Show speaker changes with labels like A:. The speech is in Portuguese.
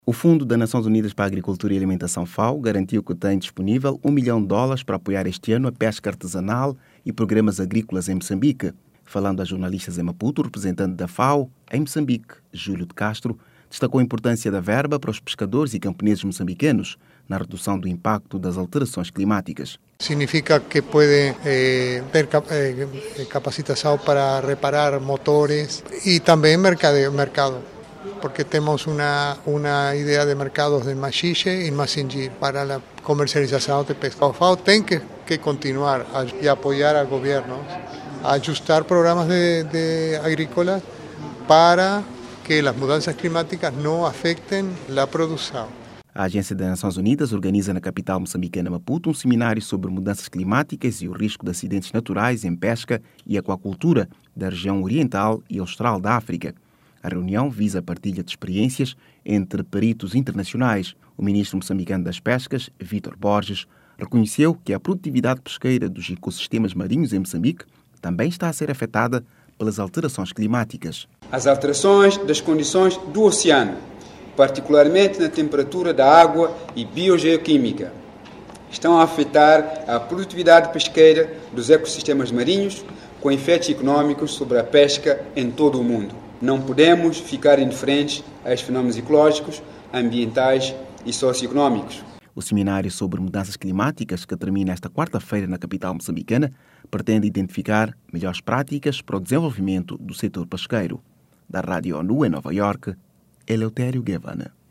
A: O Fundo das Nações Unidas para a Agricultura e Alimentação, FAO, garantiu que tem disponível US$ 1 milhão para apoiar este ano a pesca artesanal e programas agrícolas em Moçambique. Falando a jornalistas em Maputo, o representante da FAO em Moçambique, Júlio de Castro, destacou a importância da verba para os pescadores e camponeses moçambicanos na redução do impacto das alterações climáticas.
B: Significa que pueden ter capacitação para reparar motores e também mercado, porque temos uma ideia de mercados de Machixe e Massingi para a comercialização de pesca. O FAO tem que continuar e apoiar ao governo a ajustar programas de agrícolas para que as mudanças climáticas não afetem a produção.
A: A Agência das Nações Unidas organiza na capital moçambicana Maputo um seminário sobre mudanças climáticas e o risco de acidentes naturais em pesca e aquacultura da região oriental e austral da África. A reunião visa a partilha de experiências entre peritos internacionais. O ministro moçambicano das Pescas, Vítor Borges, reconheceu que a produtividade pesqueira dos ecossistemas marinhos em Moçambique também está a ser afetada pelas alterações climáticas.
C: As alterações das condições do oceano, particularmente na temperatura da água e biogeoquímica, estão a afetar a produtividade pesqueira dos ecossistemas marinhos, com efeitos econômicos sobre a pesca em todo o mundo. Não podemos ficar indiferentes a estes fenómenos ecológicos, ambientais e socioeconômicos.
A: O seminário sobre mudanças climáticas, que termina esta quarta-feira na capital moçambicana, pretende identificar melhores práticas para o desenvolvimento do setor pesqueiro. Da Rádio ONU em Nova Iorque, Eleutério Guevara.